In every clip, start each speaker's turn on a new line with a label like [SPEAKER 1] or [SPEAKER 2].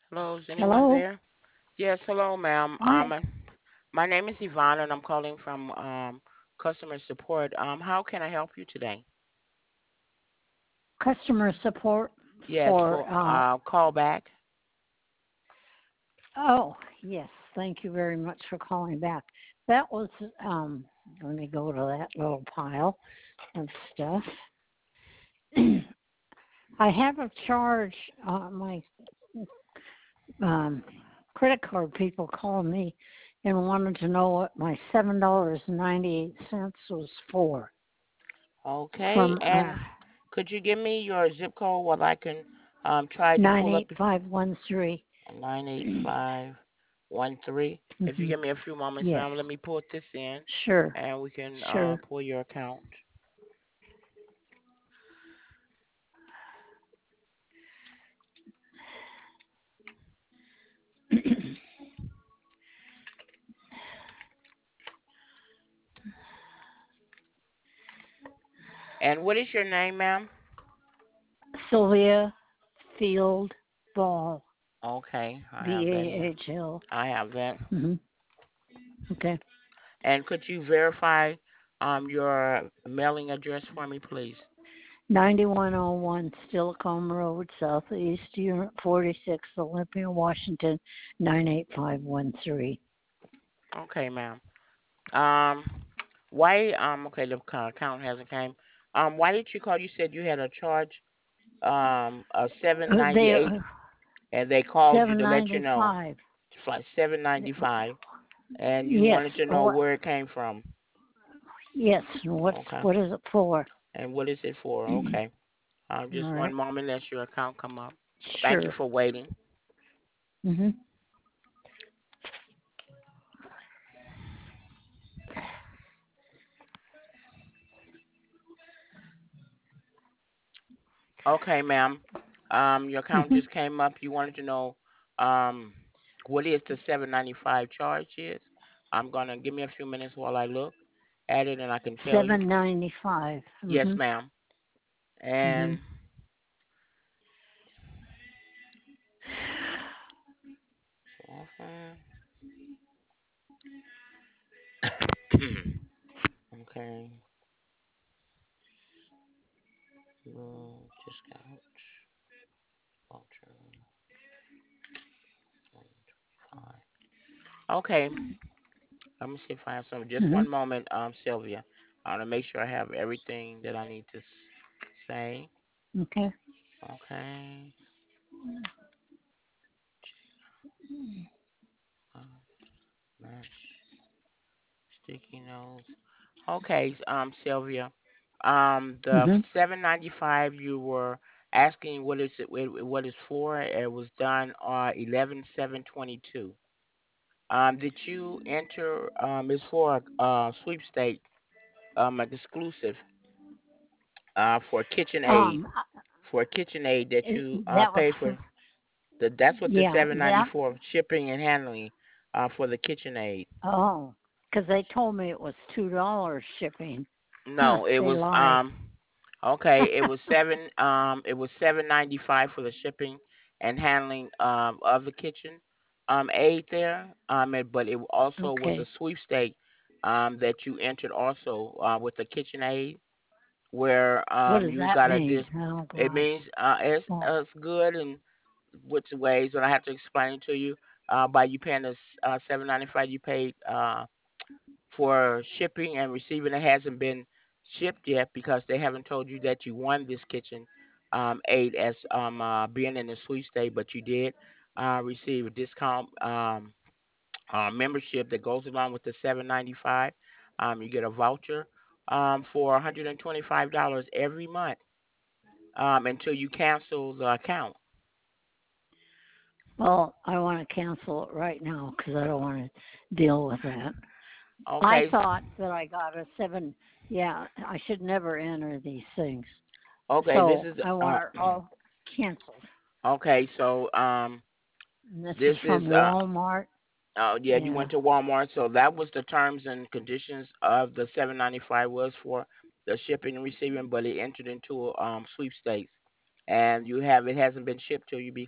[SPEAKER 1] Hello, is anyone
[SPEAKER 2] Hello?
[SPEAKER 1] there? Yes, hello, ma'am.
[SPEAKER 2] Hi,
[SPEAKER 1] My name is Yvonne, and I'm calling from customer support. How can I help you today?
[SPEAKER 2] customer support
[SPEAKER 1] Yes,
[SPEAKER 2] for,
[SPEAKER 1] for call back.
[SPEAKER 2] oh, yes, thank you very much for calling back. That was, let me go to that little pile of stuff. I have a charge, my um, credit card people called me and wanted to know what my $7.98 was for.
[SPEAKER 1] Okay,
[SPEAKER 2] From
[SPEAKER 1] and could you give me your zip code while I can try to pull up
[SPEAKER 2] 98513.
[SPEAKER 1] 98513? If you
[SPEAKER 2] Hmm.
[SPEAKER 1] give me a few moments,
[SPEAKER 2] Yes,
[SPEAKER 1] ma'am, let me put this in,
[SPEAKER 2] sure,
[SPEAKER 1] and we can
[SPEAKER 2] sure.
[SPEAKER 1] pull your account. And what is your name, ma'am?
[SPEAKER 2] Sylvia Field Ball,
[SPEAKER 1] Okay, I have that here.
[SPEAKER 2] Ball.
[SPEAKER 1] I have that.
[SPEAKER 2] Mm-hmm. Okay.
[SPEAKER 1] And could you verify your mailing address for me, please?
[SPEAKER 2] 9101 Stillicombe Road, Southeast Unit 46, Olympia, Washington, 98513.
[SPEAKER 1] Okay, ma'am. Um, why? Okay, the account hasn't came. Why did you call? You said you had a charge, of
[SPEAKER 2] They
[SPEAKER 1] $7.98, and they called you to let you know
[SPEAKER 2] 795.
[SPEAKER 1] it's like $7.95, and you
[SPEAKER 2] Yes.
[SPEAKER 1] wanted to know
[SPEAKER 2] What?
[SPEAKER 1] where it came from.
[SPEAKER 2] Yes.
[SPEAKER 1] Okay.
[SPEAKER 2] What is it for?
[SPEAKER 1] And what is it for? Okay.
[SPEAKER 2] All
[SPEAKER 1] Just one
[SPEAKER 2] right.
[SPEAKER 1] moment. Let your account come up. Thank you
[SPEAKER 2] Sure.
[SPEAKER 1] for waiting.
[SPEAKER 2] Mhm.
[SPEAKER 1] Okay, ma'am. Your account
[SPEAKER 2] Mhm.
[SPEAKER 1] just came up. You wanted to know um what is the 795 charge is. I'm gonna give me a few minutes while I look at it and I can tell you.
[SPEAKER 2] 795.
[SPEAKER 1] Yes,
[SPEAKER 2] Mhm.
[SPEAKER 1] ma'am. And
[SPEAKER 2] Mhm.
[SPEAKER 1] okay. Okay. Discount voucher 125. Okay. Let me see if I have some. Just
[SPEAKER 2] Mhm.
[SPEAKER 1] one moment, Sylvia. I want to make sure I have everything that I need to say.
[SPEAKER 2] Okay.
[SPEAKER 1] Okay. Uh, match sticky notes. Okay, Sylvia. The
[SPEAKER 2] Mhm.
[SPEAKER 1] 795 you were asking what is it? What is for? It was done on 11/7/22. Did you enter? It's for sweepstake. Like exclusive. For KitchenAid.
[SPEAKER 2] Um,
[SPEAKER 1] For KitchenAid that you
[SPEAKER 2] that was,
[SPEAKER 1] pay for. That's what the
[SPEAKER 2] yeah, that,
[SPEAKER 1] 794 shipping and handling for the KitchenAid.
[SPEAKER 2] oh, because they told me it was $2 shipping. Huh,
[SPEAKER 1] No, it
[SPEAKER 2] they
[SPEAKER 1] was
[SPEAKER 2] lied.
[SPEAKER 1] okay, it was 795 for the shipping and handling of the kitchen aid there. But it also was a
[SPEAKER 2] Okay.
[SPEAKER 1] sweepstake that you entered also with the kitchen aid where
[SPEAKER 2] What does
[SPEAKER 1] you
[SPEAKER 2] that
[SPEAKER 1] got a
[SPEAKER 2] mean?
[SPEAKER 1] dis
[SPEAKER 2] Oh,
[SPEAKER 1] it
[SPEAKER 2] God.
[SPEAKER 1] means
[SPEAKER 2] Oh,
[SPEAKER 1] it's good in which ways, and I have to explain to you by you paying this 795 you paid for shipping and receiving. It hasn't been shipped yet because they haven't told you that you won this kitchen aid as being in the sweepstakes, but you did receive a discount membership that goes along with the 795. You get a voucher for $125 every month until you cancel the account.
[SPEAKER 2] well, I want to cancel it right now because I don't want to deal with that. I
[SPEAKER 1] Okay,
[SPEAKER 2] thought that I got a seven. Yeah, I should never enter these things.
[SPEAKER 1] okay, this
[SPEAKER 2] So
[SPEAKER 1] is
[SPEAKER 2] I want it all canceled.
[SPEAKER 1] okay. So
[SPEAKER 2] And this is
[SPEAKER 1] this is
[SPEAKER 2] from Walmart.
[SPEAKER 1] yeah, you
[SPEAKER 2] Yeah.
[SPEAKER 1] went to Walmart, so that was the terms and conditions of the 795 was for the shipping and receiving, but it entered into sweepstakes, and you have it hasn't been shipped to you because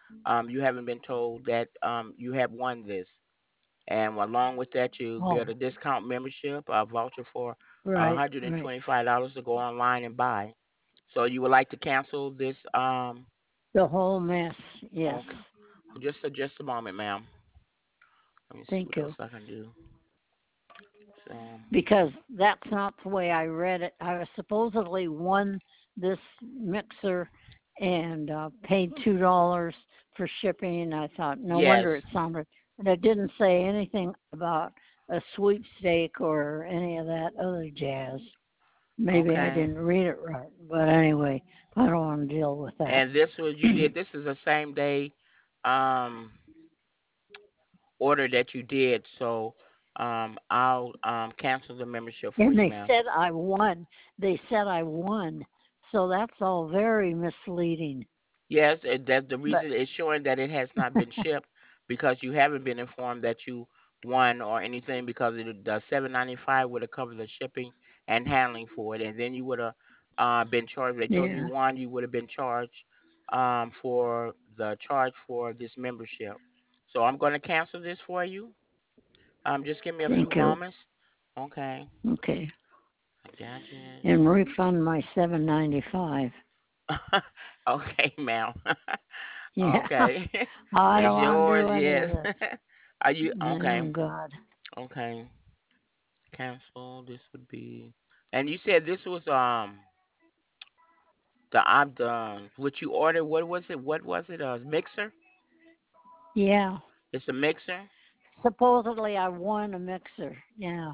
[SPEAKER 1] you haven't been told that you have won this. And along with that, you
[SPEAKER 2] Oh,
[SPEAKER 1] get a discount membership, a voucher for
[SPEAKER 2] right, right.
[SPEAKER 1] $125 to go online and buy. So you would like to cancel this?
[SPEAKER 2] The whole mess. Yes.
[SPEAKER 1] Okay, just a moment, ma'am. Let me see
[SPEAKER 2] Thank
[SPEAKER 1] what else
[SPEAKER 2] you.
[SPEAKER 1] I can do. So
[SPEAKER 2] Because that's not the way I read it. I was supposedly won this mixer and paid $2 for shipping. I thought, no
[SPEAKER 1] yes,
[SPEAKER 2] wonder it sounded, but it didn't say anything about a sweepstake or any of that other jazz. Maybe I
[SPEAKER 1] okay.
[SPEAKER 2] didn't read it right, but anyway, I don't want to deal with that.
[SPEAKER 1] And this was you did. This is the same day um, order that you did. So I'll cancel the membership for
[SPEAKER 2] And
[SPEAKER 1] you,
[SPEAKER 2] they
[SPEAKER 1] ma'am.
[SPEAKER 2] said I won. They said I won. So that's all very misleading.
[SPEAKER 1] Yes, that's the
[SPEAKER 2] But
[SPEAKER 1] reason it's showing that it has not been shipped because you haven't been informed that you won or anything because the 7.95 would have covered the shipping and handling for it, and then you would have been charged. They told you
[SPEAKER 2] yeah,
[SPEAKER 1] won, you would have been charged for the charge for this membership. So I'm going to cancel this for you. Just give me a few
[SPEAKER 2] thank you.
[SPEAKER 1] moments. Okay,
[SPEAKER 2] Okay.
[SPEAKER 1] I got you.
[SPEAKER 2] And refund my 7.95.
[SPEAKER 1] Okay, ma'am.
[SPEAKER 2] Yeah.
[SPEAKER 1] Okay.
[SPEAKER 2] I
[SPEAKER 1] It's
[SPEAKER 2] don't want to
[SPEAKER 1] yours,
[SPEAKER 2] do any
[SPEAKER 1] yes.
[SPEAKER 2] of this.
[SPEAKER 1] Are you okay?
[SPEAKER 2] Oh God.
[SPEAKER 1] Okay. Cancel. This would be and you said this was the what you ordered, what was it? What was it? A mixer?
[SPEAKER 2] Yeah.
[SPEAKER 1] It's a mixer?
[SPEAKER 2] Supposedly I won a mixer. Yeah.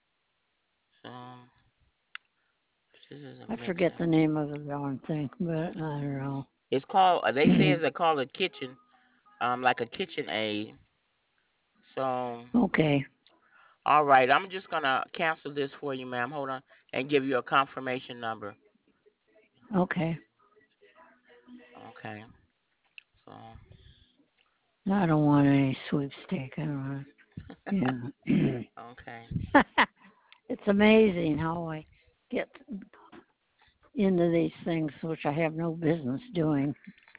[SPEAKER 1] Um this is a
[SPEAKER 2] I forget
[SPEAKER 1] mixer.
[SPEAKER 2] the name of the darn thing, but I don't know.
[SPEAKER 1] It's called they say it's called a kitchen, like a kitchen aid. So
[SPEAKER 2] Okay.
[SPEAKER 1] all right, I'm just gonna cancel this for you, ma'am. Hold on and give you a confirmation number.
[SPEAKER 2] Okay.
[SPEAKER 1] Okay. So
[SPEAKER 2] I don't want any sweepstake. I don't want. Yeah.
[SPEAKER 1] okay.
[SPEAKER 2] It's amazing how I get into these things which I have no business doing.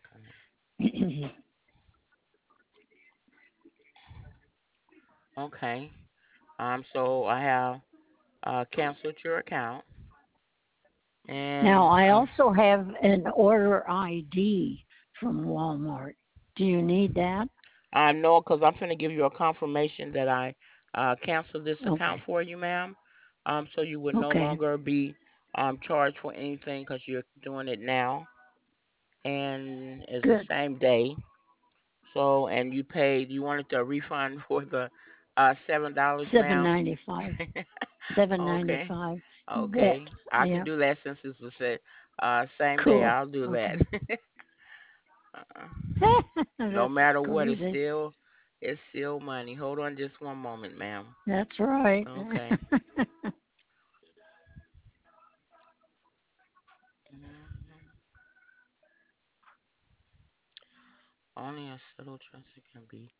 [SPEAKER 1] Okay. So I have canceled your account,
[SPEAKER 2] Now,
[SPEAKER 1] and
[SPEAKER 2] I also have an order ID from Walmart. Do you need that?
[SPEAKER 1] I know because I'm going to give you a confirmation that I canceled this account
[SPEAKER 2] Okay.
[SPEAKER 1] for you, ma'am. So you would no
[SPEAKER 2] Okay.
[SPEAKER 1] longer be charged for anything because you're doing it now, and it's the
[SPEAKER 2] Good.
[SPEAKER 1] same day. So, and you paid. You wanted a refund for the $7,
[SPEAKER 2] Seven
[SPEAKER 1] ma'am.
[SPEAKER 2] ninety five. Seven ninety
[SPEAKER 1] Okay.
[SPEAKER 2] five. That.
[SPEAKER 1] Okay. I can
[SPEAKER 2] Yeah.
[SPEAKER 1] do that since it's the same day.
[SPEAKER 2] Cool.
[SPEAKER 1] I'll do that.
[SPEAKER 2] Okay.
[SPEAKER 1] No
[SPEAKER 2] That's
[SPEAKER 1] matter what,
[SPEAKER 2] crazy.
[SPEAKER 1] it's still money. Hold on just one moment, ma'am.
[SPEAKER 2] That's right.
[SPEAKER 1] Okay. Mhm. Only a subtle transfer can be.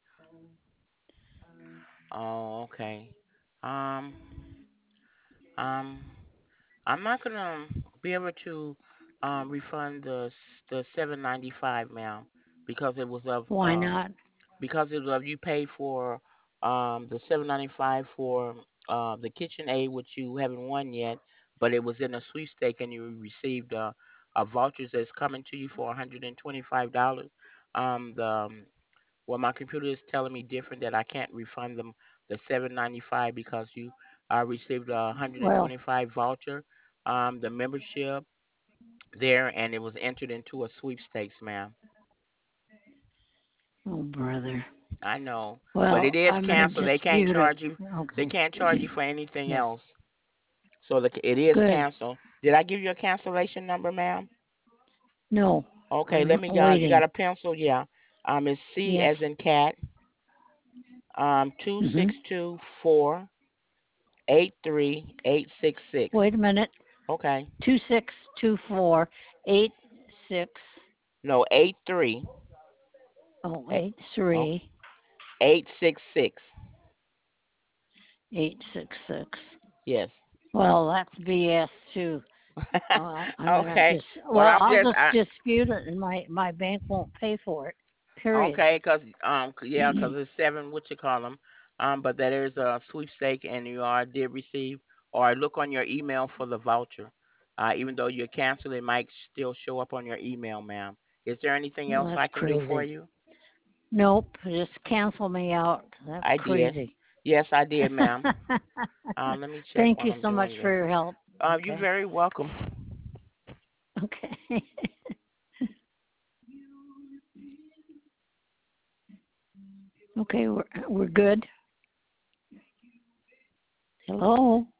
[SPEAKER 1] Oh, okay. Um, um, I'm not gonna be able to refund the 7.95, ma'am, because it was of
[SPEAKER 2] Why not?
[SPEAKER 1] because it was of you paid for the 7.95 for the kitchen aid, which you haven't won yet, but it was in a sweepstake and you received a vouchers that's coming to you for $125. The well, my computer is telling me different that I can't refund them the 7.95 because you received a
[SPEAKER 2] Well,
[SPEAKER 1] 125 voucher, the membership there, and it was entered into a sweepstakes, ma'am.
[SPEAKER 2] oh brother.
[SPEAKER 1] I know, but it
[SPEAKER 2] Well,
[SPEAKER 1] is
[SPEAKER 2] I'm gonna
[SPEAKER 1] canceled. They can't
[SPEAKER 2] dispute it.
[SPEAKER 1] charge you. They
[SPEAKER 2] Okay.
[SPEAKER 1] can't charge you for anything
[SPEAKER 2] Yes.
[SPEAKER 1] else. So it is
[SPEAKER 2] Good.
[SPEAKER 1] canceled. Did I give you a cancellation number, ma'am?
[SPEAKER 2] No,
[SPEAKER 1] Okay, let
[SPEAKER 2] I'm
[SPEAKER 1] me. You got
[SPEAKER 2] waiting.
[SPEAKER 1] a pencil? Yeah. It's C
[SPEAKER 2] Yes.
[SPEAKER 1] as in cat. Two
[SPEAKER 2] Mhm.
[SPEAKER 1] six two four 83866.
[SPEAKER 2] Wait a minute.
[SPEAKER 1] Okay.
[SPEAKER 2] 262486.
[SPEAKER 1] No, 83.
[SPEAKER 2] Oh,
[SPEAKER 1] eh, Okay.
[SPEAKER 2] 83
[SPEAKER 1] 866.
[SPEAKER 2] 866.
[SPEAKER 1] Yes.
[SPEAKER 2] Well, that's BS too. I'm gonna
[SPEAKER 1] Okay.
[SPEAKER 2] just
[SPEAKER 1] Well,
[SPEAKER 2] well,
[SPEAKER 1] I'm
[SPEAKER 2] I'll
[SPEAKER 1] just
[SPEAKER 2] just dispute it, and my bank won't pay for it. period.
[SPEAKER 1] Okay, yeah, 'cause it's seven. What you call them? But that is a sweepstake, and you are did receive, or look on your email for the voucher. Even though you're canceled, it might still show up on your email, ma'am. Is there anything
[SPEAKER 2] Well,
[SPEAKER 1] else
[SPEAKER 2] that's
[SPEAKER 1] I can do for
[SPEAKER 2] crazy.
[SPEAKER 1] you?
[SPEAKER 2] Nope, just cancel me out. That's
[SPEAKER 1] I did.
[SPEAKER 2] crazy.
[SPEAKER 1] Yes, I did, ma'am. Let me check
[SPEAKER 2] Thank
[SPEAKER 1] while
[SPEAKER 2] you
[SPEAKER 1] I'm
[SPEAKER 2] so much
[SPEAKER 1] doing
[SPEAKER 2] for
[SPEAKER 1] this.
[SPEAKER 2] your help.
[SPEAKER 1] You're
[SPEAKER 2] Okay.
[SPEAKER 1] very welcome.
[SPEAKER 2] Okay. Okay, we're good. Hello.